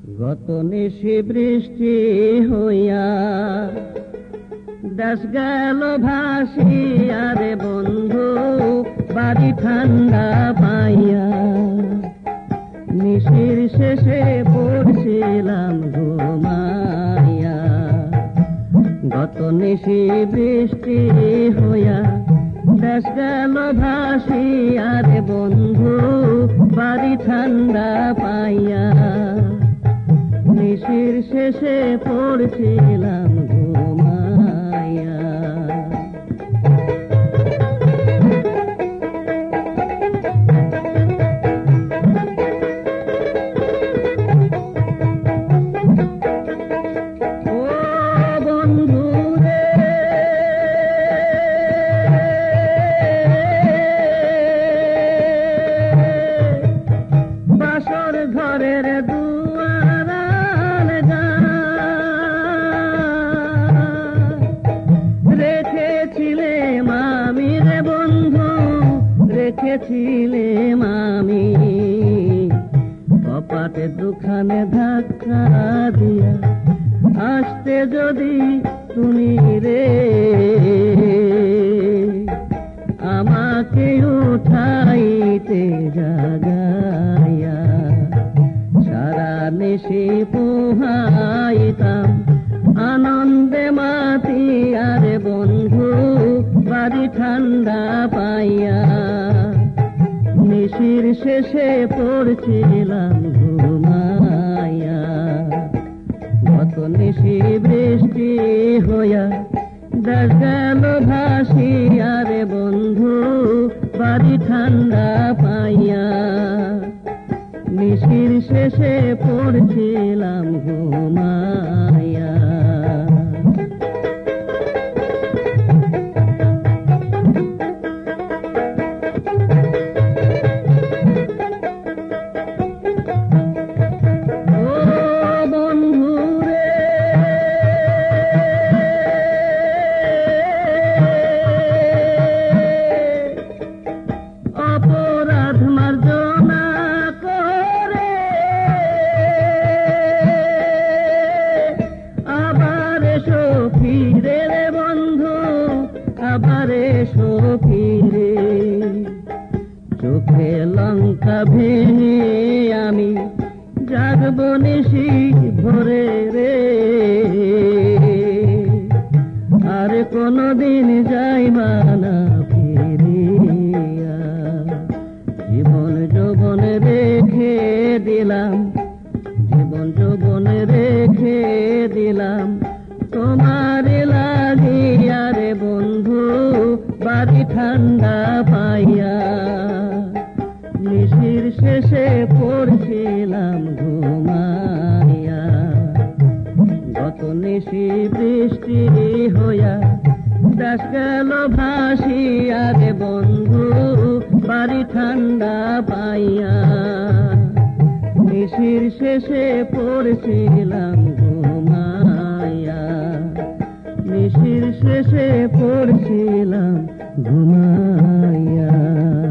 গত নিশি বৃষ্টি হইয়া দেশ গেল ভাসিয়া রে বন্ধু, বাড়ি ঠান্ডা পাইয়া। নিশির শেষে পড়ছিলাম ঘুমাইয়া। গত নিশি বৃষ্টি হইয়া দেশ গেল ভাসিয়া রে বন্ধু, বাড়ি ঠান্ডা পাইয়া। নিশির শেষে পড়ছিলাম ঘুমাইয়া। ও বন্ধু রে, বাসর ঘরের রেখেছিলে মামি, কপাটে দুখানে ধাক্কা দিয়া আসতে যদি তুমি রে, আমাকে উঠাইতে জাগাইয়া। সারা নিশি পোহাইতাম আনন্দে মাতিয়া রে বন্ধু, বাড়ি ঠান্ডা পাইয়া। নিশির শেষে পড়ছিলাম ঘুমাইয়া। গত নিশি বৃষ্টি হইয়া দেশ গেল ভাসিয়া রে বন্ধু, বাড়ি ঠান্ডা পাইয়া। নিশির শেষে পড়ছিলাম ঘুমাইয়া। অপরাধ মার্জনা করে আবার এসো ফিরে রে বন্ধু, আবার এসো ফিরে। চোখে লঙ্কা ভেঙে আমি জাগব নিশি ভোরে রে, আর কোনদিন যাইবা না ফিরিয়া। জীবন যৌবন রেখে দিলাম, জীবন যৌবন রেখে দিলাম তোমার লাগিয়া রে বন্ধু, বাড়ি ঠান্ডা পাইয়া। নিশির শেষে পড়ছিলাম ঘুমাইয়া। গত নিশি বৃষ্টি হইয়া দেশ গেল ভাসিয়া রে বন্ধু, বাড়ি ঠান্ডা পাইয়া। নিশির শেষে পড়ছিলাম ঘুমাইয়া। নিশির শেষে পড়ছিলাম ঘুমাইয়া।